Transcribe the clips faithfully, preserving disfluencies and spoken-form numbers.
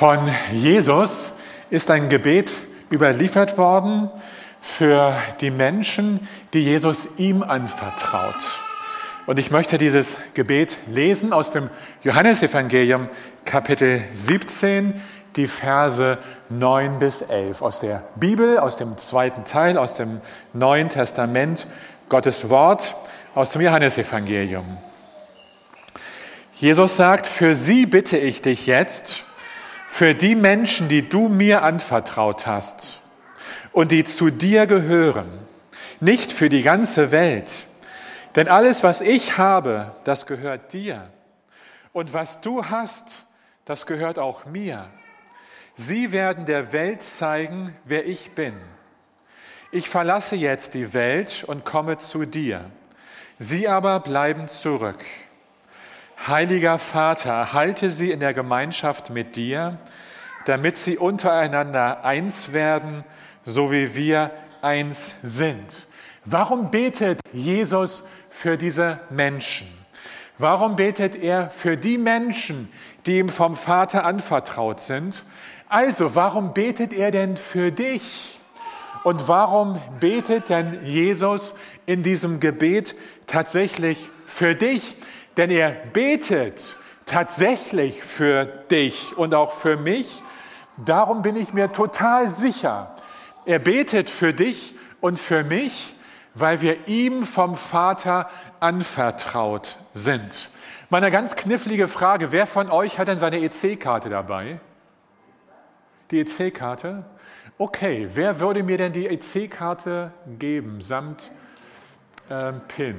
Von Jesus ist ein Gebet überliefert worden für die Menschen, die Jesus ihm anvertraut. Und ich möchte dieses Gebet lesen aus dem Johannesevangelium, Kapitel siebzehn, die Verse neun bis elf, aus der Bibel, aus dem zweiten Teil, aus dem Neuen Testament, Gottes Wort, aus dem Johannesevangelium. Jesus sagt: Für sie bitte ich dich jetzt, für die Menschen, die du mir anvertraut hast und die zu dir gehören, nicht für die ganze Welt. Denn alles, was ich habe, das gehört dir. Und was du hast, das gehört auch mir. Sie werden der Welt zeigen, wer ich bin. Ich verlasse jetzt die Welt und komme zu dir. Sie aber bleiben zurück. Heiliger Vater, halte sie in der Gemeinschaft mit dir, damit sie untereinander eins werden, so wie wir eins sind. Warum betet Jesus für diese Menschen? Warum betet er für die Menschen, die ihm vom Vater anvertraut sind? Also, warum betet er denn für dich? Und warum betet denn Jesus in diesem Gebet tatsächlich für dich? Denn er betet tatsächlich für dich und auch für mich. Darum bin ich mir total sicher. Er betet für dich und für mich, weil wir ihm vom Vater anvertraut sind. Mal eine ganz knifflige Frage. Wer von euch hat denn seine E C-Karte dabei? Die E C-Karte? Okay, wer würde mir denn die E C-Karte geben, samt äh, PIN?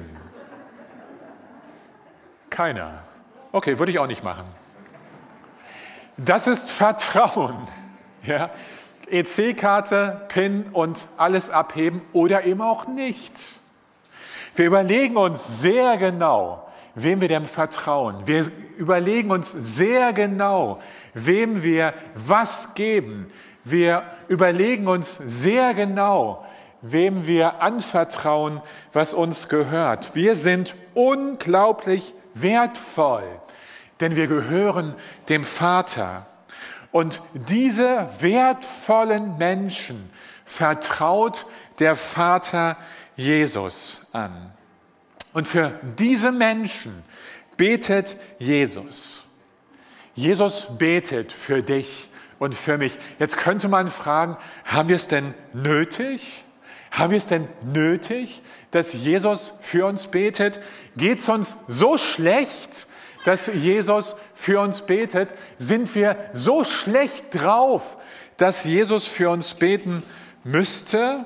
Keiner. Okay, würde ich auch nicht machen. Das ist Vertrauen. Ja? E C-Karte, PIN und alles abheben oder eben auch nicht. Wir überlegen uns sehr genau, wem wir denn vertrauen. Wir überlegen uns sehr genau, wem wir was geben. Wir überlegen uns sehr genau, wem wir anvertrauen, was uns gehört. Wir sind unglaublich wertvoll, denn wir gehören dem Vater. Und diese wertvollen Menschen vertraut der Vater Jesus an. Und für diese Menschen betet Jesus. Jesus betet für dich und für mich. Jetzt könnte man fragen, haben wir es denn nötig? Haben wir es denn nötig, dass Jesus für uns betet? Geht es uns so schlecht, dass Jesus für uns betet? Sind wir so schlecht drauf, dass Jesus für uns beten müsste?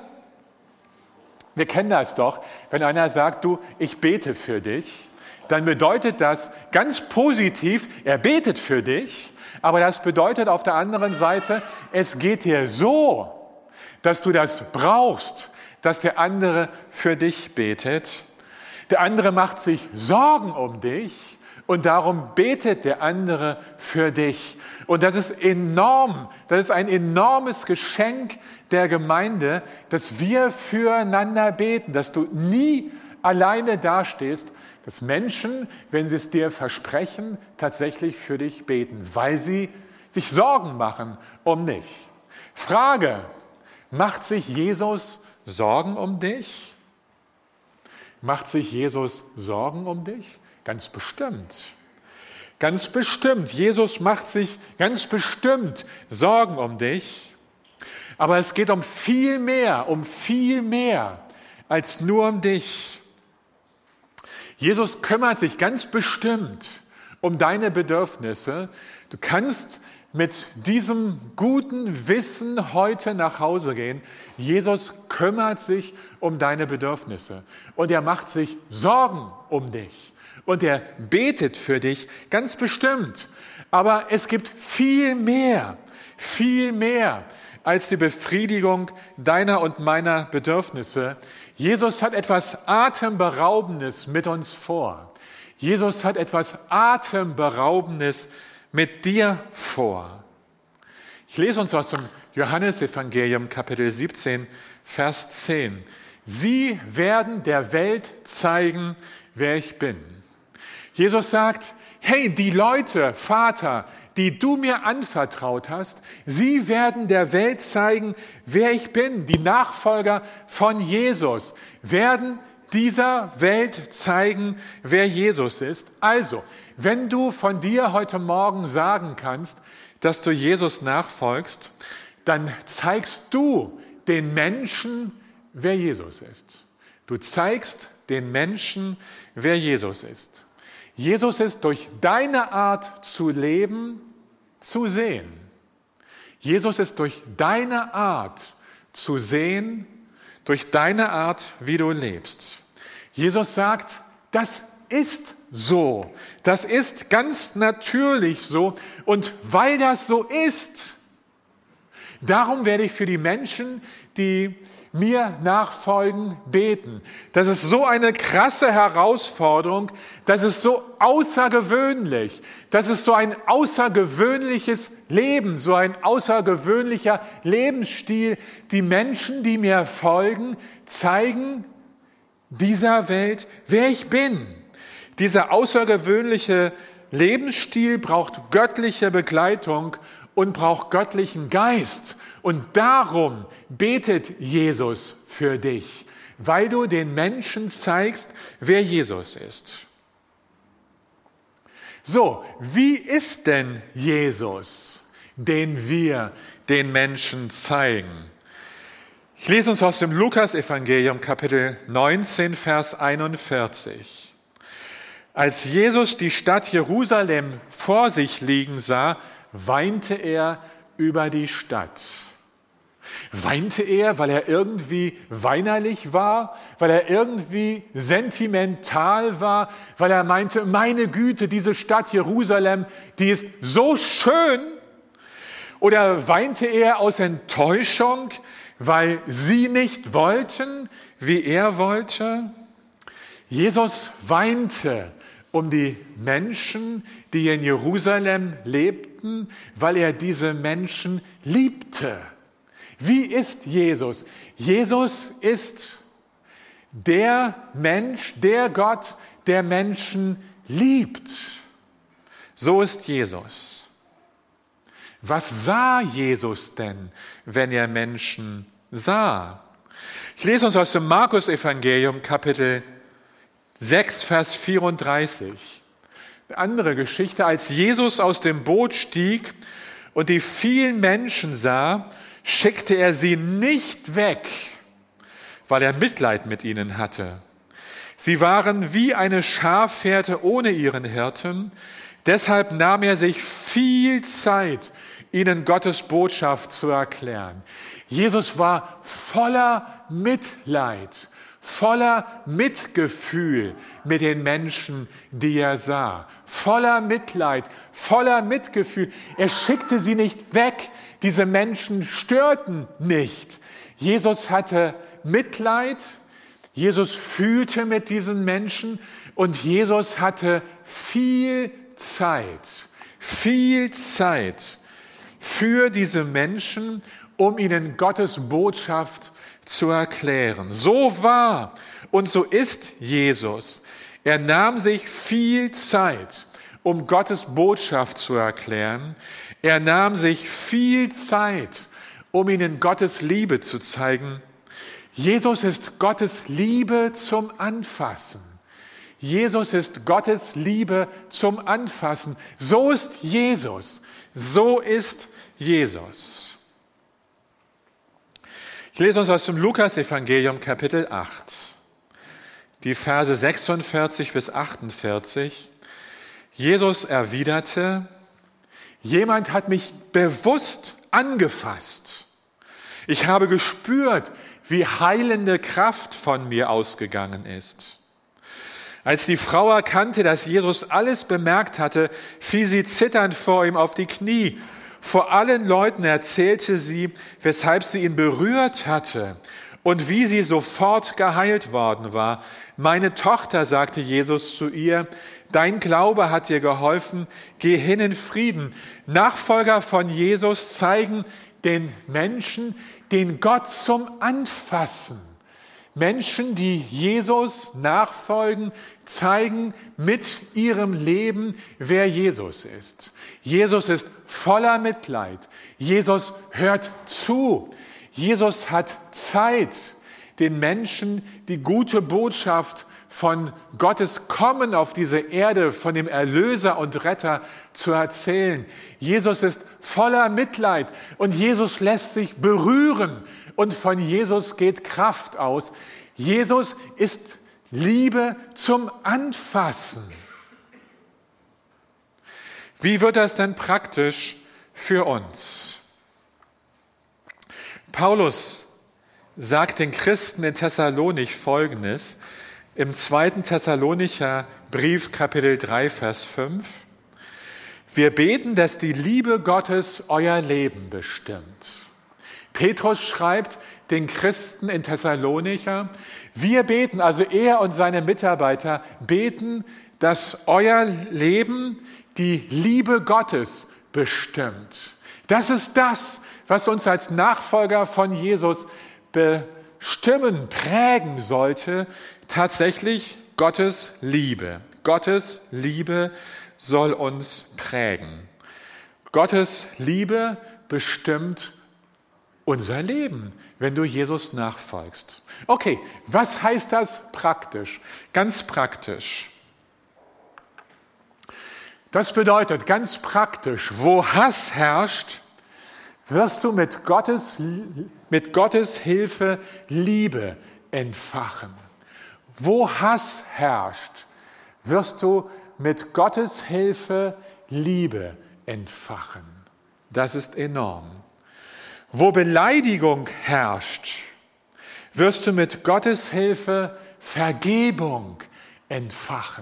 Wir kennen das doch, wenn einer sagt, du, ich bete für dich, dann bedeutet das ganz positiv, er betet für dich, aber das bedeutet auf der anderen Seite, es geht dir so, dass du das brauchst, dass der andere für dich betet. Der andere macht sich Sorgen um dich und darum betet der andere für dich. Und das ist enorm, das ist ein enormes Geschenk der Gemeinde, dass wir füreinander beten, dass du nie alleine dastehst, dass Menschen, wenn sie es dir versprechen, tatsächlich für dich beten, weil sie sich Sorgen machen um dich. Frage: Macht sich Jesus Sorgen um dich? Macht sich Jesus Sorgen um dich? Ganz bestimmt. Ganz bestimmt. Jesus macht sich ganz bestimmt Sorgen um dich. Aber es geht um viel mehr, um viel mehr als nur um dich. Jesus kümmert sich ganz bestimmt um deine Bedürfnisse. Du kannst mit diesem guten Wissen heute nach Hause gehen. Jesus kümmert sich um deine Bedürfnisse und er macht sich Sorgen um dich und er betet für dich, ganz bestimmt. Aber es gibt viel mehr, viel mehr als die Befriedigung deiner und meiner Bedürfnisse. Jesus hat etwas Atemberaubendes mit uns vor. Jesus hat etwas Atemberaubendes mit dir vor. Ich lese uns aus dem Johannesevangelium, Kapitel siebzehn, Vers zehn. Sie werden der Welt zeigen, wer ich bin. Jesus sagt, hey, die Leute, Vater, die du mir anvertraut hast, sie werden der Welt zeigen, wer ich bin. Die Nachfolger von Jesus werden dieser Welt zeigen, wer Jesus ist. Also, wenn du von dir heute Morgen sagen kannst, dass du Jesus nachfolgst, dann zeigst du den Menschen, wer Jesus ist. Du zeigst den Menschen, wer Jesus ist. Jesus ist durch deine Art zu leben, zu sehen. Jesus ist durch deine Art zu sehen, durch deine Art, wie du lebst. Jesus sagt, das ist so. Das ist ganz natürlich so. Und weil das so ist, darum werde ich für die Menschen, die mir nachfolgen, beten. Das ist so eine krasse Herausforderung, das ist so außergewöhnlich, das ist so ein außergewöhnliches Leben, so ein außergewöhnlicher Lebensstil. Die Menschen, die mir folgen, zeigen dieser Welt, wer ich bin. Dieser außergewöhnliche Lebensstil braucht göttliche Begleitung und braucht göttlichen Geist. Und darum betet Jesus für dich, weil du den Menschen zeigst, wer Jesus ist. So, wie ist denn Jesus, den wir den Menschen zeigen? Ich lese uns aus dem Lukas-Evangelium, Kapitel neunzehn, Vers einundvierzig. Als Jesus die Stadt Jerusalem vor sich liegen sah, weinte er über die Stadt. Weinte er, weil er irgendwie weinerlich war, weil er irgendwie sentimental war, weil er meinte, meine Güte, diese Stadt Jerusalem, die ist so schön? Oder weinte er aus Enttäuschung, weil sie nicht wollten, wie er wollte? Jesus weinte um die Menschen, die in Jerusalem lebten, weil er diese Menschen liebte. Wie ist Jesus? Jesus ist der Mensch, der Gott, der Menschen liebt. So ist Jesus. Was sah Jesus denn, wenn er Menschen sah? Ich lese uns aus dem Markus-Evangelium, Kapitel sechs, Vers vierunddreißig. Eine andere Geschichte. Als Jesus aus dem Boot stieg und die vielen Menschen sah, schickte er sie nicht weg, weil er Mitleid mit ihnen hatte. Sie waren wie eine Schafherde ohne ihren Hirten. Deshalb nahm er sich viel Zeit, ihnen Gottes Botschaft zu erklären. Jesus war voller Mitleid, voller Mitgefühl mit den Menschen, die er sah. Voller Mitleid, voller Mitgefühl. Er schickte sie nicht weg. Diese Menschen störten nicht. Jesus hatte Mitleid, Jesus fühlte mit diesen Menschen und Jesus hatte viel Zeit, viel Zeit für diese Menschen, um ihnen Gottes Botschaft zu erklären. So war und so ist Jesus. Er nahm sich viel Zeit, um Gottes Botschaft zu erklären. Er nahm sich viel Zeit, um ihnen Gottes Liebe zu zeigen. Jesus ist Gottes Liebe zum Anfassen. Jesus ist Gottes Liebe zum Anfassen. So ist Jesus. So ist Jesus. Ich lese uns aus dem Lukas-Evangelium, Kapitel acht, die Verse sechsundvierzig bis achtundvierzig. Jesus erwiderte: Jemand hat mich bewusst angefasst. Ich habe gespürt, wie heilende Kraft von mir ausgegangen ist. Als die Frau erkannte, dass Jesus alles bemerkt hatte, fiel sie zitternd vor ihm auf die Knie. Vor allen Leuten erzählte sie, weshalb sie ihn berührt hatte und wie sie sofort geheilt worden war. Meine Tochter, sagte Jesus zu ihr, dein Glaube hat dir geholfen, geh hin in Frieden. Nachfolger von Jesus zeigen den Menschen den Gott zum Anfassen Menschen, die Jesus nachfolgen, zeigen mit ihrem Leben, wer Jesus ist. Jesus ist voller Mitleid. Jesus hört zu. Jesus hat Zeit, den Menschen die gute Botschaft von Gottes Kommen auf diese Erde, von dem Erlöser und Retter zu erzählen. Jesus ist voller Mitleid und Jesus lässt sich berühren und von Jesus geht Kraft aus. Jesus ist Liebe zum Anfassen. Wie wird das denn praktisch für uns? Paulus sagt den Christen in Thessalonich Folgendes, im zweiten Thessalonicher Brief, Kapitel drei, Vers fünf. Wir beten, dass die Liebe Gottes euer Leben bestimmt. Petrus schreibt den Christen in Thessalonicher, wir beten, also er und seine Mitarbeiter beten, dass euer Leben die Liebe Gottes bestimmt. Das ist das, was uns als Nachfolger von Jesus bestimmen, prägen sollte, tatsächlich Gottes Liebe. Gottes Liebe soll uns prägen. Gottes Liebe bestimmt unser Leben, wenn du Jesus nachfolgst. Okay, was heißt das praktisch? Ganz praktisch. Das bedeutet ganz praktisch, wo Hass herrscht, wirst du mit Gottes, mit Gottes Hilfe Liebe entfachen. Wo Hass herrscht, wirst du mit Gottes Hilfe Liebe entfachen. Das ist enorm. Wo Beleidigung herrscht, wirst du mit Gottes Hilfe Vergebung entfachen.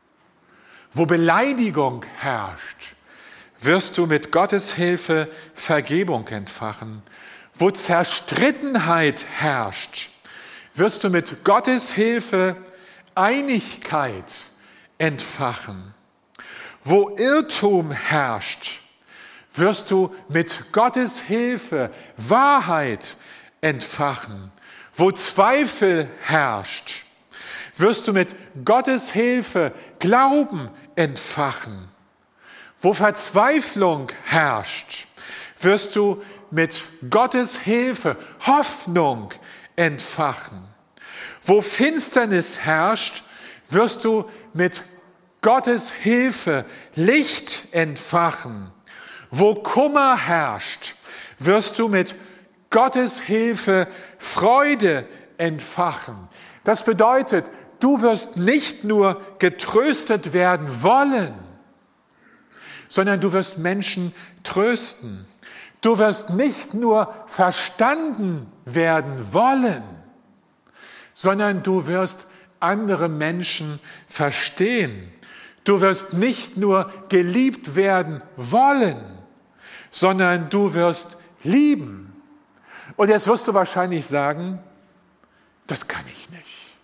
Wo Beleidigung herrscht, wirst du mit Gottes Hilfe Vergebung entfachen. Wo Zerstrittenheit herrscht, wirst du mit Gottes Hilfe Einigkeit entfachen. Wo Irrtum herrscht, wirst du mit Gottes Hilfe Wahrheit entfachen. Wo Zweifel herrscht, wirst du mit Gottes Hilfe Glauben entfachen. Wo Verzweiflung herrscht, wirst du mit Gottes Hilfe Hoffnung entfachen. Wo Finsternis herrscht, wirst du mit Gottes Hilfe Licht entfachen. Wo Kummer herrscht, wirst du mit Gottes Hilfe Freude entfachen. Das bedeutet, du wirst nicht nur getröstet werden wollen, sondern du wirst Menschen trösten. Du wirst nicht nur verstanden werden wollen, sondern du wirst andere Menschen verstehen. Du wirst nicht nur geliebt werden wollen, sondern du wirst lieben. Und jetzt wirst du wahrscheinlich sagen, das kann ich nicht.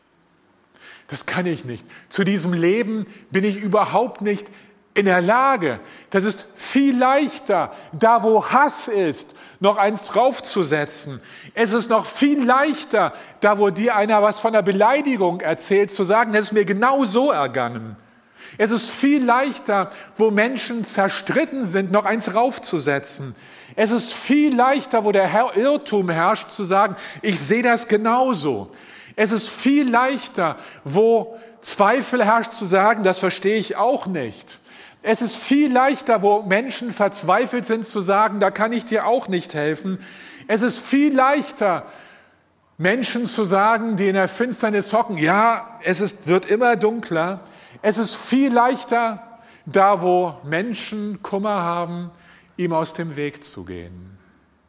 Das kann ich nicht. Zu diesem Leben bin ich überhaupt nicht in der Lage. Das ist viel leichter, da wo Hass ist, noch eins draufzusetzen. Es ist noch viel leichter, da wo dir einer was von der Beleidigung erzählt, zu sagen, das ist mir genau so ergangen. Es ist viel leichter, wo Menschen zerstritten sind, noch eins raufzusetzen. Es ist viel leichter, wo der Irrtum herrscht, zu sagen, ich sehe das genauso. Es ist viel leichter, wo Zweifel herrscht, zu sagen, das verstehe ich auch nicht. Es ist viel leichter, wo Menschen verzweifelt sind, zu sagen, da kann ich dir auch nicht helfen. Es ist viel leichter, Menschen zu sagen, die in der Finsternis hocken, ja, es ist, wird immer dunkler. Es ist viel leichter, da wo Menschen Kummer haben, ihm aus dem Weg zu gehen.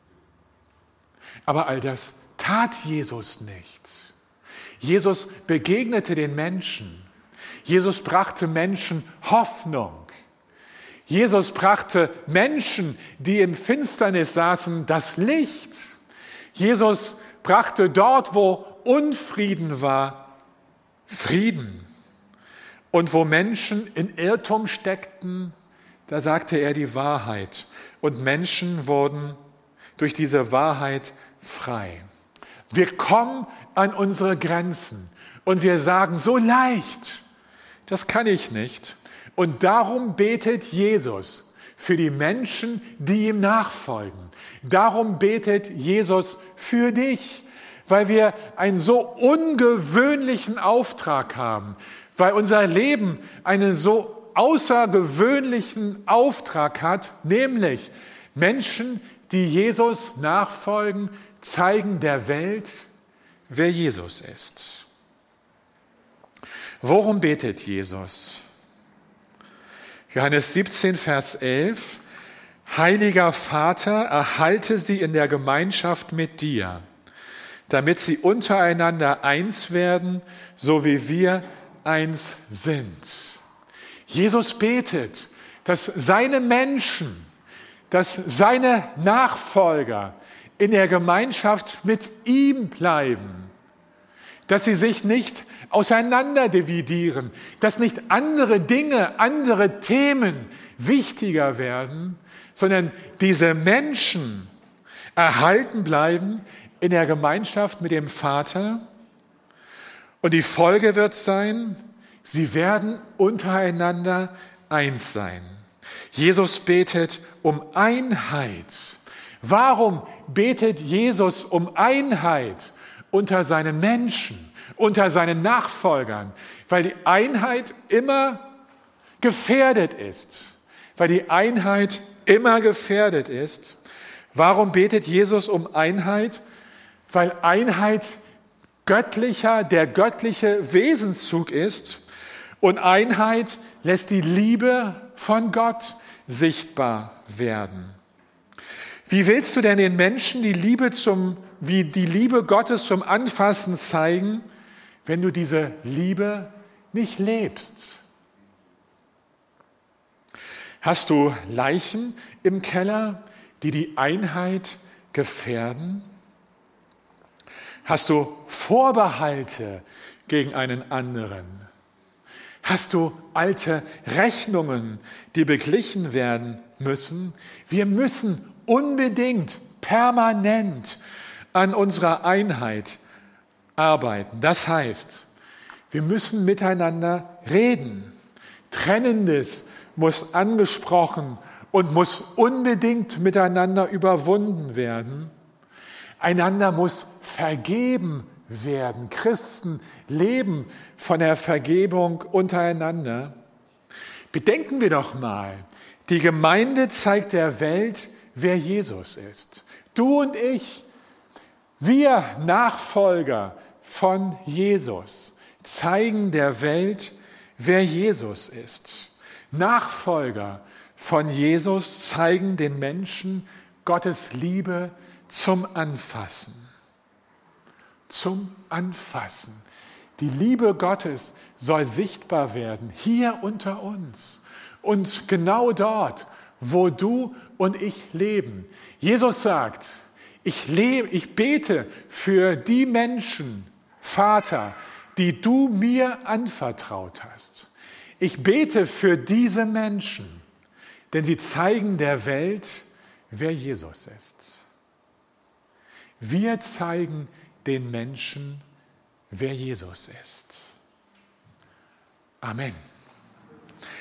Aber all das tat Jesus nicht. Jesus begegnete den Menschen. Jesus brachte Menschen Hoffnung. Jesus brachte Menschen, die in Finsternis saßen, das Licht. Jesus brachte dort, wo Unfrieden war, Frieden. Und wo Menschen in Irrtum steckten, da sagte er die Wahrheit. Und Menschen wurden durch diese Wahrheit frei. Wir kommen an unsere Grenzen und wir sagen, so leicht, das kann ich nicht. Und darum betet Jesus für die Menschen, die ihm nachfolgen. Darum betet Jesus für dich, weil wir einen so ungewöhnlichen Auftrag haben, weil unser Leben einen so außergewöhnlichen Auftrag hat, nämlich Menschen, die Jesus nachfolgen, zeigen der Welt, wer Jesus ist. Worum betet Jesus? Johannes siebzehn, Vers elf. Heiliger Vater, erhalte sie in der Gemeinschaft mit dir, damit sie untereinander eins werden, so wie wir eins sind. Jesus betet, dass seine Menschen, dass seine Nachfolger in der Gemeinschaft mit ihm bleiben, dass sie sich nicht auseinander dividieren, dass nicht andere Dinge, andere Themen wichtiger werden, sondern diese Menschen erhalten bleiben in der Gemeinschaft mit dem Vater. Und die Folge wird sein, sie werden untereinander eins sein. Jesus betet um Einheit. Warum betet Jesus um Einheit unter seinen Menschen, unter seinen Nachfolgern? Weil die Einheit immer gefährdet ist. Weil die Einheit immer gefährdet ist. Warum betet Jesus um Einheit? Weil Einheit göttlicher, der göttliche Wesenszug ist und Einheit lässt die Liebe von Gott sichtbar werden. Wie willst du denn den Menschen die Liebe zum, wie die Liebe Gottes zum Anfassen zeigen, wenn du diese Liebe nicht lebst? Hast du Leichen im Keller, die die Einheit gefährden? Hast du Vorbehalte gegen einen anderen? Hast du alte Rechnungen, die beglichen werden müssen? Wir müssen unbedingt, permanent an unserer Einheit arbeiten. Das heißt, wir müssen miteinander reden. Trennendes muss angesprochen und muss unbedingt miteinander überwunden werden. Einander muss vergeben werden. Christen leben von der Vergebung untereinander. Bedenken wir doch mal, die Gemeinde zeigt der Welt, wer Jesus ist. Du und ich, wir Nachfolger von Jesus, zeigen der Welt, wer Jesus ist. Nachfolger von Jesus zeigen den Menschen Gottes Liebe zum Anfassen. Zum Anfassen. Die Liebe Gottes soll sichtbar werden, hier unter uns und genau dort, wo du und ich leben. Jesus sagt, ich, lebe, ich bete für die Menschen, Vater, die du mir anvertraut hast. Ich bete für diese Menschen, denn sie zeigen der Welt, wer Jesus ist. Wir zeigen den Menschen, wer Jesus ist. Amen.